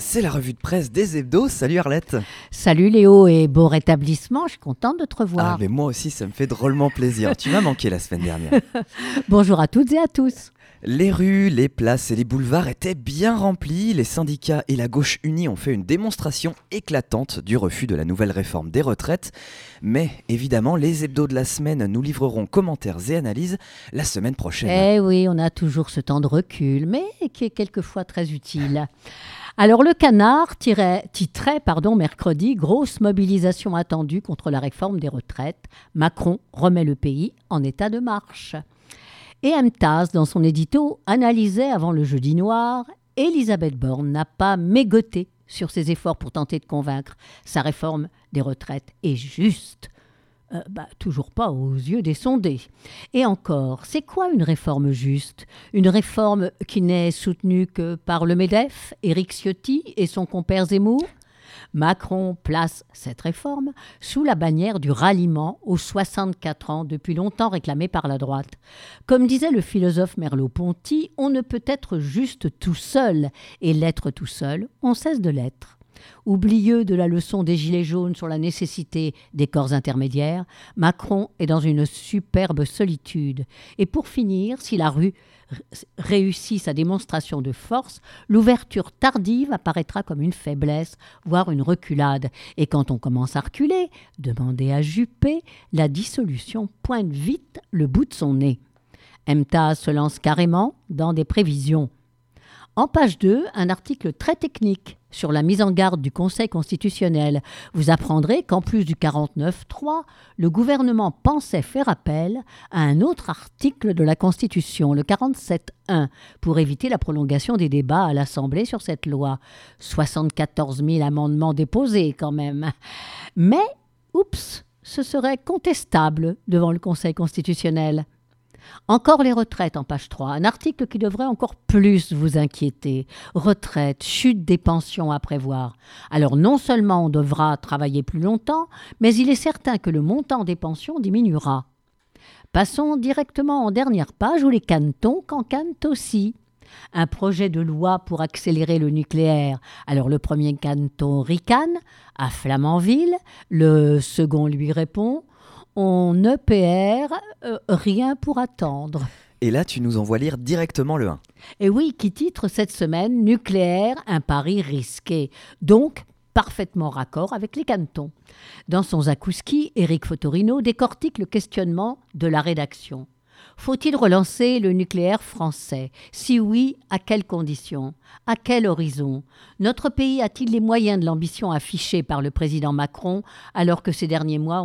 C'est la revue de presse des hebdos. Salut Arlette. Salut Léo et beau rétablissement, je suis contente de te revoir. Ah mais moi aussi ça me fait drôlement plaisir. Tu m'as manqué la semaine dernière. Bonjour à toutes et à tous. Les rues, les places et les boulevards étaient bien remplis. Les syndicats et la gauche unie ont fait une démonstration éclatante du refus de la nouvelle réforme des retraites. Mais évidemment, les hebdos de la semaine nous livreront commentaires et analyses la semaine prochaine. Eh oui, on a toujours ce temps de recul, mais qui est quelquefois très utile. Alors le Canard titrait mercredi « Grosse mobilisation attendue contre la réforme des retraites. Macron remet le pays en état de marche ». Et MTAS, dans son édito, analysait avant le jeudi noir « Elisabeth Borne n'a pas mégoté sur ses efforts pour tenter de convaincre. Sa réforme des retraites est juste. » Toujours pas aux yeux des sondés. Et encore, c'est quoi une réforme juste ? Une réforme qui n'est soutenue que par le MEDEF, Éric Ciotti et son compère Zemmour ? Macron place cette réforme sous la bannière du ralliement aux 64 ans, depuis longtemps réclamé par la droite. Comme disait le philosophe Merleau-Ponty, on ne peut être juste tout seul, et l'être tout seul, on cesse de l'être. Oublieux de la leçon des Gilets jaunes sur la nécessité des corps intermédiaires, Macron est dans une superbe solitude. Et pour finir, si la rue réussit sa démonstration de force, l'ouverture tardive apparaîtra comme une faiblesse, voire une reculade. Et quand on commence à reculer, demandez à Juppé, la dissolution pointe vite le bout de son nez. MTAS se lance carrément dans des prévisions. En page 2, un article très technique sur la mise en garde du Conseil constitutionnel. Vous apprendrez qu'en plus du 49.3, le gouvernement pensait faire appel à un autre article de la Constitution, le 47.1, pour éviter la prolongation des débats à l'Assemblée sur cette loi. 74 000 amendements déposés quand même. Mais, ce serait contestable devant le Conseil constitutionnel. Encore les retraites en page 3, un article qui devrait encore plus vous inquiéter. Retraite, chute des pensions à prévoir. Alors non seulement on devra travailler plus longtemps, mais il est certain que le montant des pensions diminuera. Passons directement en dernière page où les canetons cancanent aussi. Un projet de loi pour accélérer le nucléaire. Alors le premier caneton ricane à Flamanville, le second lui répond « On EPR, rien pour attendre ». Et là, tu nous envoies lire directement le 1. Et oui, qui titre cette semaine « Nucléaire, un pari risqué ». Donc, parfaitement raccord avec les canetons. Dans son Zakouski, Éric Fotorino décortique le questionnement de la rédaction. Faut-il relancer le nucléaire français ? Si oui, à quelles conditions ? À quel horizon ? Notre pays a-t-il les moyens de l'ambition affichée par le président Macron, alors que ces derniers mois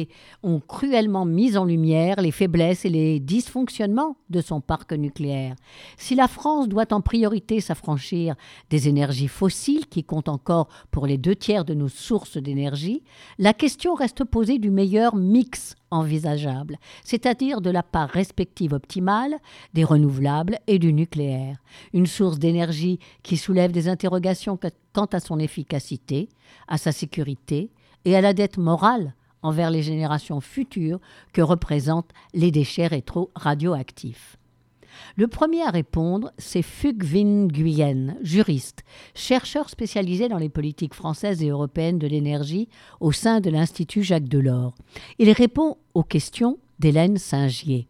ont cruellement mis en lumière les faiblesses et les dysfonctionnements de son parc nucléaire ? Si la France doit en priorité s'affranchir des énergies fossiles, qui comptent encore pour les 2/3 de nos sources d'énergie, la question reste posée du meilleur mix envisageable, c'est-à-dire de la part respective optimale des renouvelables et du nucléaire. Une source d'énergie qui soulève des interrogations quant à son efficacité, à sa sécurité et à la dette morale envers les générations futures que représentent les déchets radioactifs. Le premier à répondre, c'est Phuc Vinh Nguyen, juriste, chercheur spécialisé dans les politiques françaises et européennes de l'énergie au sein de l'Institut Jacques Delors. Il répond aux questions d'Hélène Saint-Gier.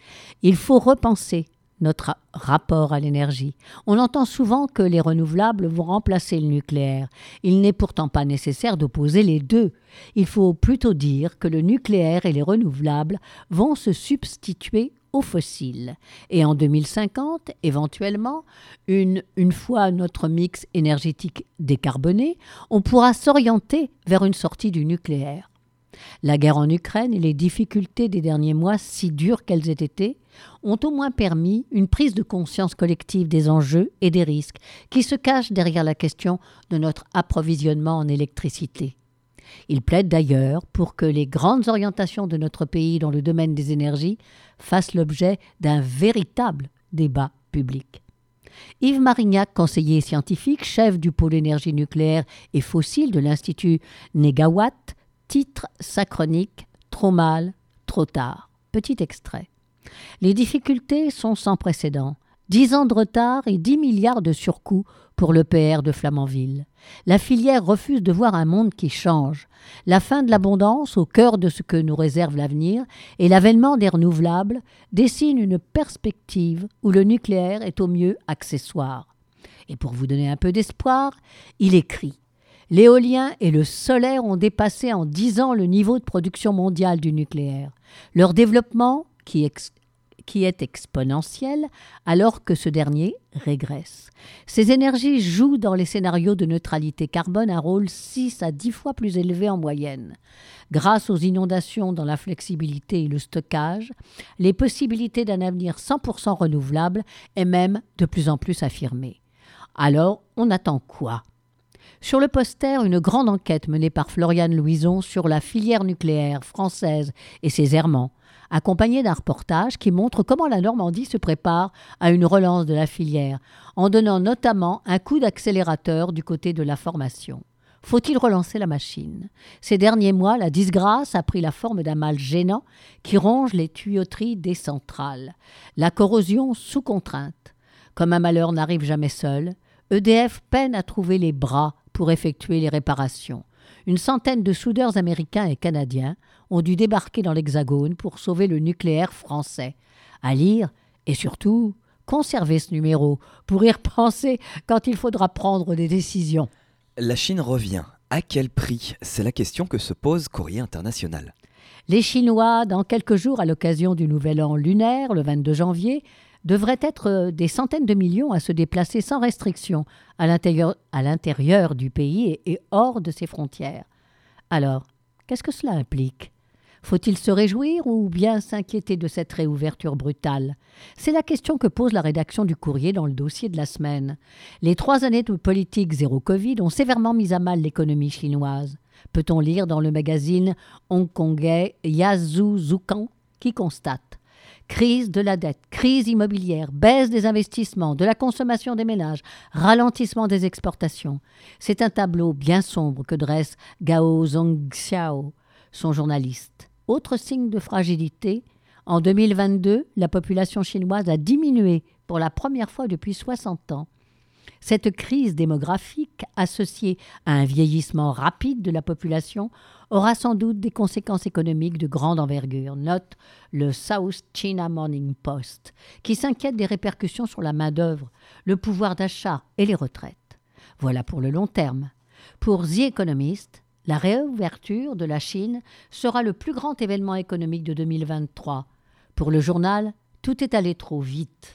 Il faut repenser notre rapport à l'énergie. On entend souvent que les renouvelables vont remplacer le nucléaire. Il n'est pourtant pas nécessaire d'opposer les deux. Il faut plutôt dire que le nucléaire et les renouvelables vont se substituer aux fossiles. Et en 2050, éventuellement, une fois notre mix énergétique décarboné, on pourra s'orienter vers une sortie du nucléaire. La guerre en Ukraine et les difficultés des derniers mois, si dures qu'elles aient été, ont au moins permis une prise de conscience collective des enjeux et des risques qui se cachent derrière la question de notre approvisionnement en électricité. Il plaide d'ailleurs pour que les grandes orientations de notre pays dans le domaine des énergies fassent l'objet d'un véritable débat public. Yves Marignac, conseiller scientifique, chef du pôle énergie nucléaire et fossile de l'Institut Négawatt, titre sa chronique « Trop mal, trop tard ». Petit extrait. Les difficultés sont sans précédent. 10 ans de retard et 10 milliards de surcoûts pour l'EPR de Flamanville. La filière refuse de voir un monde qui change. La fin de l'abondance, au cœur de ce que nous réserve l'avenir, et l'avènement des renouvelables dessinent une perspective où le nucléaire est au mieux accessoire. Et pour vous donner un peu d'espoir, il écrit « L'éolien et le solaire ont dépassé en 10 ans le niveau de production mondiale du nucléaire. Leur développement, qui est exponentiel, alors que ce dernier régresse. Ces énergies jouent dans les scénarios de neutralité carbone un rôle 6 à 10 fois plus élevé en moyenne. Grâce aux inondations dans la flexibilité et le stockage, les possibilités d'un avenir 100% renouvelable est même de plus en plus affirmée. Alors, on attend quoi ? Sur le poster, une grande enquête menée par Floriane Louison sur la filière nucléaire française et ses errements, accompagnée d'un reportage qui montre comment la Normandie se prépare à une relance de la filière, en donnant notamment un coup d'accélérateur du côté de la formation. Faut-il relancer la machine ? Ces derniers mois, la disgrâce a pris la forme d'un mal gênant qui ronge les tuyauteries des centrales. La corrosion sous contrainte. Comme un malheur n'arrive jamais seul, EDF peine à trouver les bras pour effectuer les réparations. Une centaine de soudeurs américains et canadiens ont dû débarquer dans l'Hexagone pour sauver le nucléaire français. À lire et surtout conserver ce numéro pour y repenser quand il faudra prendre des décisions. La Chine revient. À quel prix ? C'est la question que se pose Courrier International. Les Chinois, dans quelques jours à l'occasion du Nouvel An lunaire, le 22 janvier, devraient être des centaines de millions à se déplacer sans restriction à l'intérieur du pays et hors de ses frontières. Alors, qu'est-ce que cela implique ? Faut-il se réjouir ou bien s'inquiéter de cette réouverture brutale ? C'est la question que pose la rédaction du Courrier dans le dossier de la semaine. Les 3 années de politique zéro Covid ont sévèrement mis à mal l'économie chinoise. Peut-on lire dans le magazine hongkongais Yazhou Zhukan qui constate crise de la dette, crise immobilière, baisse des investissements, de la consommation des ménages, ralentissement des exportations. C'est un tableau bien sombre que dresse Gao Zhongxiao, son journaliste. Autre signe de fragilité, en 2022, la population chinoise a diminué pour la première fois depuis 60 ans. Cette crise démographique, associée à un vieillissement rapide de la population, aura sans doute des conséquences économiques de grande envergure, note le South China Morning Post, qui s'inquiète des répercussions sur la main-d'œuvre, le pouvoir d'achat et les retraites. Voilà pour le long terme. Pour The Economist, la réouverture de la Chine sera le plus grand événement économique de 2023. Pour le journal, tout est allé trop vite.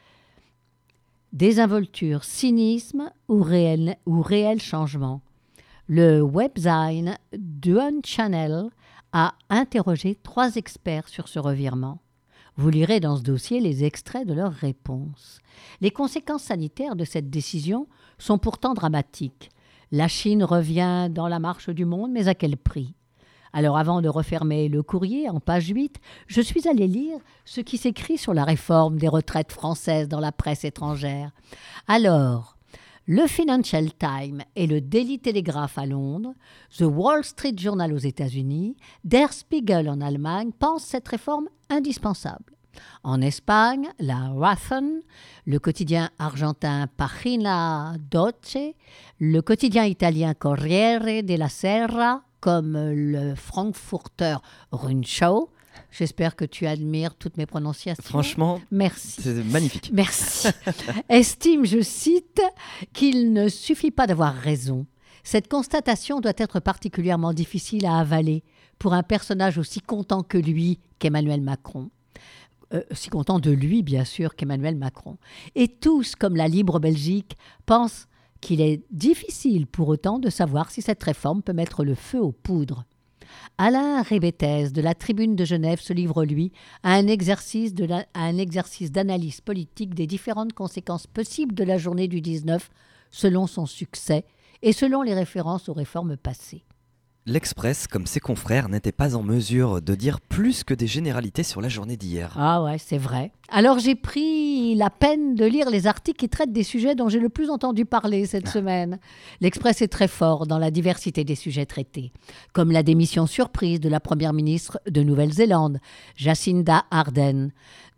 Désinvolture, cynisme ou réel changement. Le webzine Duan Channel a interrogé 3 experts sur ce revirement. Vous lirez dans ce dossier les extraits de leurs réponses. Les conséquences sanitaires de cette décision sont pourtant dramatiques. La Chine revient dans la marche du monde, mais à quel prix ? Alors avant de refermer le Courrier en page 8, je suis allée lire ce qui s'écrit sur la réforme des retraites françaises dans la presse étrangère. Alors, le Financial Times et le Daily Telegraph à Londres, The Wall Street Journal aux États-Unis, Der Spiegel en Allemagne pensent cette réforme indispensable. En Espagne, la Razón, le quotidien argentin Pagina 12, le quotidien italien Corriere della Sera, comme le Frankfurter Rundschau. J'espère que tu admires toutes mes prononciations. Franchement, merci. C'est magnifique. Merci. Estime, je cite, qu'il ne suffit pas d'avoir raison. Cette constatation doit être particulièrement difficile à avaler pour un personnage aussi content que lui qu'Emmanuel Macron. Si content de lui, bien sûr, qu'Emmanuel Macron. Et tous, comme la Libre Belgique, pensent qu'il est difficile pour autant de savoir si cette réforme peut mettre le feu aux poudres. Alain Rébétez de la Tribune de Genève se livre, lui, à un exercice d'analyse politique des différentes conséquences possibles de la journée du 19 selon son succès et selon les références aux réformes passées. L'Express, comme ses confrères, n'était pas en mesure de dire plus que des généralités sur la journée d'hier. Ah ouais, c'est vrai. Alors j'ai pris la peine de lire les articles qui traitent des sujets dont j'ai le plus entendu parler cette semaine. L'Express est très fort dans la diversité des sujets traités, comme la démission surprise de la première ministre de Nouvelle-Zélande, Jacinda Ardern,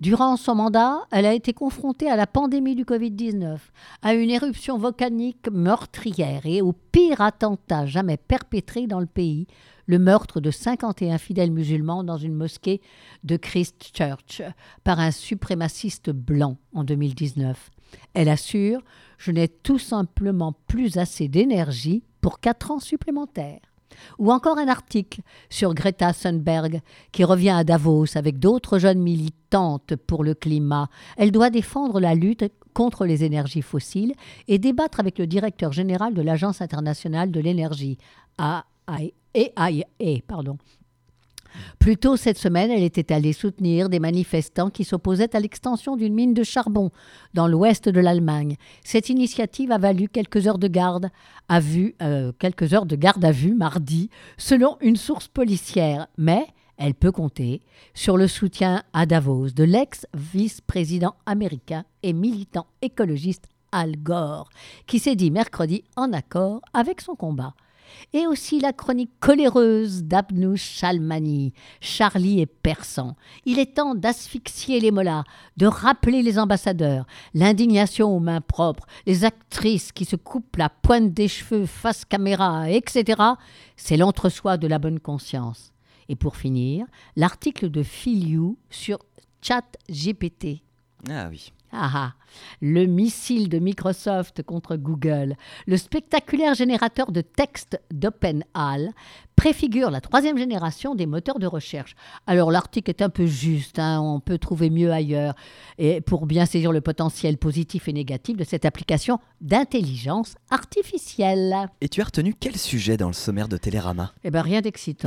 Durant son mandat, elle a été confrontée à la pandémie du Covid-19, à une éruption volcanique meurtrière et au pire attentat jamais perpétré dans le pays, le meurtre de 51 fidèles musulmans dans une mosquée de Christchurch par un suprémaciste blanc en 2019. Elle assure « Je n'ai tout simplement plus assez d'énergie pour 4 ans supplémentaires ». Ou encore un article sur Greta Thunberg qui revient à Davos avec d'autres jeunes militantes pour le climat. Elle doit défendre la lutte contre les énergies fossiles et débattre avec le directeur général de l'Agence internationale de l'énergie, AIEA. Plus tôt cette semaine, elle était allée soutenir des manifestants qui s'opposaient à l'extension d'une mine de charbon dans l'ouest de l'Allemagne. Cette initiative a valu quelques heures de garde à vue mardi, selon une source policière. Mais elle peut compter sur le soutien à Davos de l'ex-vice-président américain et militant écologiste Al Gore, qui s'est dit mercredi en accord avec son combat. Et aussi la chronique coléreuse d'Abnouch Shalmani. Charlie est perçant. Il est temps d'asphyxier les mollahs, de rappeler les ambassadeurs, l'indignation aux mains propres, les actrices qui se coupent la pointe des cheveux face caméra, etc. C'est l'entre-soi de la bonne conscience. Et pour finir, l'article de Phil Yu sur ChatGPT. Ah oui. Le missile de Microsoft contre Google, le spectaculaire générateur de texte d'OpenAI préfigure la 3e génération des moteurs de recherche. Alors l'article est un peu juste, on peut trouver mieux ailleurs, et pour bien saisir le potentiel positif et négatif de cette application d'intelligence artificielle. Et tu as retenu quel sujet dans le sommaire de Télérama ? Rien d'excitant.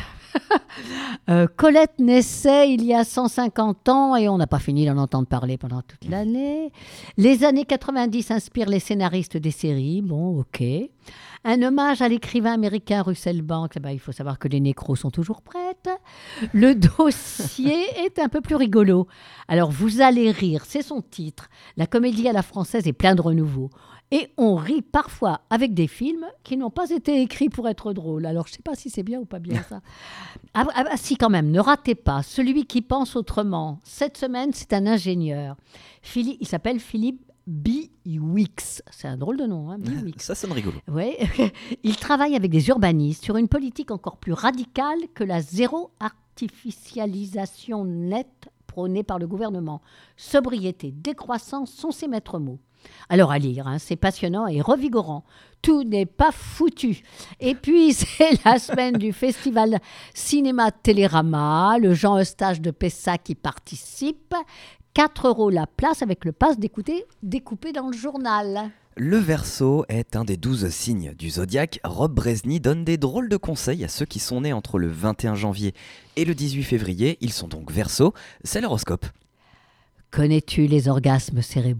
Colette naissait il y a 150 ans et on n'a pas fini d'en entendre parler pendant toute l'année. Les années 90 inspirent les scénaristes des séries. Bon, ok. Un hommage à l'écrivain américain Russell Banks. Il faut savoir que les nécros sont toujours prêtes. Le dossier est un peu plus rigolo. Alors, vous allez rire, c'est son titre. La comédie à la française est plein de renouveau. Et on rit parfois avec des films qui n'ont pas été écrits pour être drôles. Alors, je ne sais pas si c'est bien ou pas bien ça. Si, quand même, ne ratez pas Celui qui pense autrement. Cette semaine, c'est un ingénieur. Il s'appelle Philippe Biwix. C'est un drôle de nom, hein, Biwix. Ça sonne rigolo. Ouais. Il travaille avec des urbanistes sur une politique encore plus radicale que la zéro artificialisation nette prônée par le gouvernement. Sobriété, décroissance sont ses maîtres mots. Alors à lire, c'est passionnant et revigorant. Tout n'est pas foutu. Et puis c'est la semaine du festival Cinéma Télérama, le Jean Eustache de Pessac qui participe. 4 € la place avec le pass découpé dans le journal. Le Verseau est un des 12 signes du zodiaque. Rob Brezny donne des drôles de conseils à ceux qui sont nés entre le 21 janvier et le 18 février. Ils sont donc Verseau, c'est l'horoscope. Connais-tu les orgasmes cérébraux ?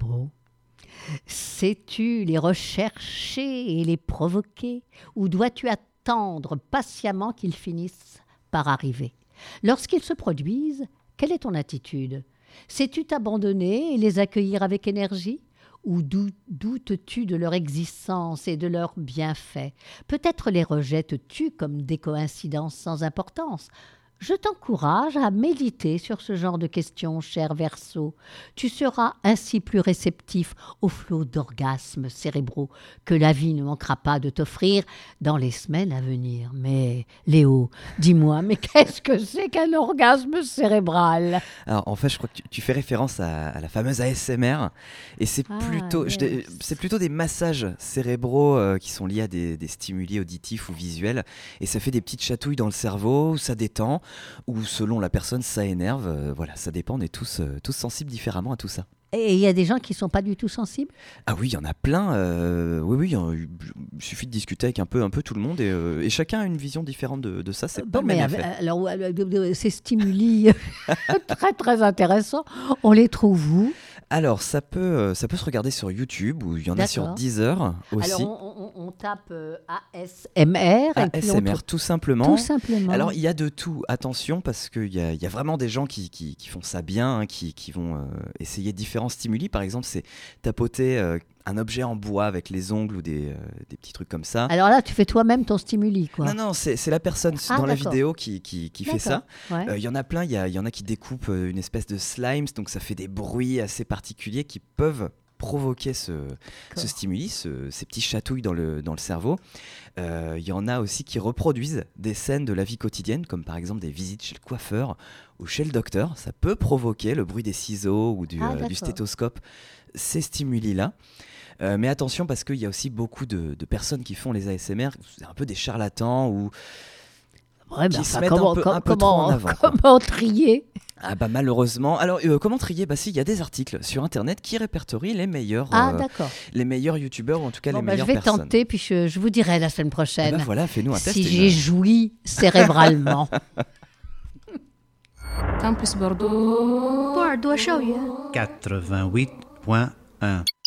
Sais-tu les rechercher et les provoquer ? Ou dois-tu attendre patiemment qu'ils finissent par arriver ? Lorsqu'ils se produisent, quelle est ton attitude ? Sais-tu t'abandonner et les accueillir avec énergie ? Ou doutes-tu de leur existence et de leurs bienfaits ? Peut-être les rejettes-tu comme des coïncidences sans importance ? Je t'encourage à méditer sur ce genre de questions, cher Verseau. Tu seras ainsi plus réceptif au flot d'orgasmes cérébraux que la vie ne manquera pas de t'offrir dans les semaines à venir. Mais Léo, dis-moi, mais qu'est-ce que c'est qu'un orgasme cérébral ? Alors en fait, je crois que tu fais référence à la fameuse ASMR et c'est plutôt des massages cérébraux qui sont liés à des stimuli auditifs ou visuels et ça fait des petites chatouilles dans le cerveau, ça détend. Ou selon la personne, ça énerve. Voilà, ça dépend, on est tous sensibles différemment à tout ça. Et il y a des gens qui ne sont pas du tout sensibles ? Ah oui, il y en a plein. Il suffit de discuter avec un peu tout le monde et chacun a une vision différente de ça. C'est pas le même effet. Alors, ces stimuli très très intéressants, on les trouve où ? Alors, ça peut se regarder sur YouTube ou il y en a sur Deezer aussi. Alors, on tape ASMR. Et puis on ASMR, tout simplement. Tout simplement. Alors, il y a de tout. Attention, parce qu'il y a vraiment des gens qui font ça bien, hein, qui vont essayer différents stimuli. Par exemple, c'est tapoter un objet en bois avec les ongles ou des petits trucs comme ça. Alors là, tu fais toi-même ton stimuli, quoi. Non, c'est la personne dans la d'accord. vidéo qui fait ça. Ouais. Il y en a plein, il y en a qui découpent une espèce de slime, donc ça fait des bruits assez particuliers qui peuvent provoquer ce stimuli, ces petits chatouilles dans le cerveau. Il y en a aussi qui reproduisent des scènes de la vie quotidienne, comme par exemple des visites chez le coiffeur ou chez le docteur. Ça peut provoquer le bruit des ciseaux ou du stéthoscope, ces stimuli-là. Mais attention, parce qu'il y a aussi beaucoup de personnes qui font les ASMR, c'est un peu des charlatans ou qui se mettent un peu trop en avant. Comment trier? Ah bah malheureusement. Alors comment trier? Bah si, il y a des articles sur internet qui répertorient les meilleurs youtubeurs ou en tout cas les meilleures personnes. Je vais tenter puis je vous dirai la semaine prochaine. Bah voilà, fais-nous un test. Si j'ai joui cérébralement. Campus Bordeaux. 波尔多校园 88.1